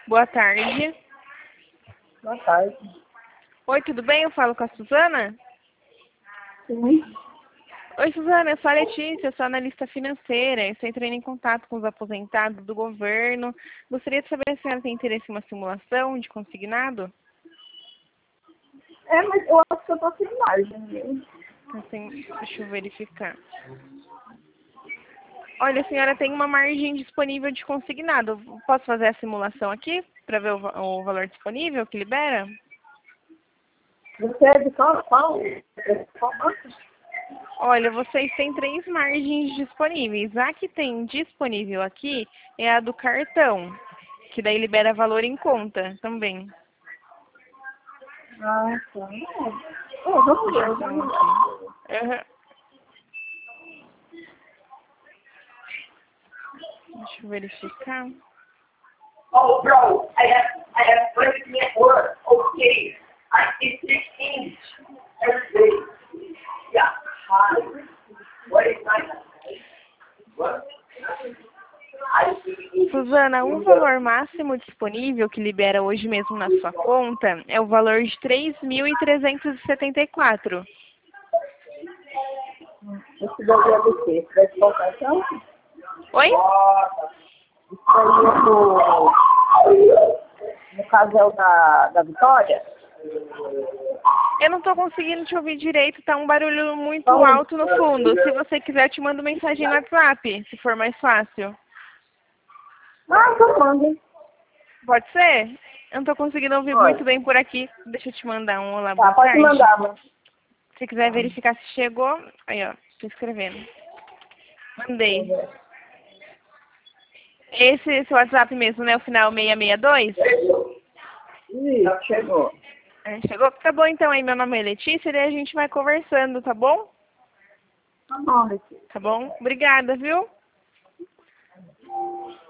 Boa tarde. Boa tarde. Oi, tudo bem? Eu falo com a Suzana? Sim. Oi, Suzana, eu sou a Letícia, eu sou analista financeira. Eu estou entrando em contato com os aposentados do governo. Gostaria de saber se a senhora tem interesse em uma simulação de consignado? Mas eu acho que eu tô sem margem, viu? Assim, deixa eu verificar. Olha, a senhora tem uma margem disponível de consignado. Posso fazer a simulação aqui para ver o valor disponível que libera? Você é de qual banco? Olha, vocês têm 3 margens disponíveis. A que tem disponível aqui é a do cartão, que daí libera valor em conta também. Ah, tá. Vamos ver, vamos ver. Uhum. Deixa eu verificar. Oh, bro, I have breaking at work. Okay, I speak 16 every day. Yeah, hi. What is my what? Suzana, o valor máximo disponível que libera hoje mesmo na sua conta é o valor de 3.374. Esse daí é do quê? Vai de qual cartão? Oi? Isso aí é no caso é o da Vitória? Eu não estou conseguindo te ouvir direito, tá um barulho muito alto no fundo. Se você quiser, eu te mando mensagem no WhatsApp, se for mais fácil. Ah, então manda. Pode ser? Eu não estou conseguindo ouvir muito bem por aqui. Deixa eu te mandar um olá, boa Tá, pode tarde. mandar, mano. Se quiser verificar se chegou, aí ó, tô escrevendo. Mandei. Esse WhatsApp mesmo, né? O final 662? Isso, chegou. Chegou? Tá bom então aí, meu nome é Letícia e daí a gente vai conversando, tá bom? Tá bom, Letícia. Tá bom? Obrigada, viu?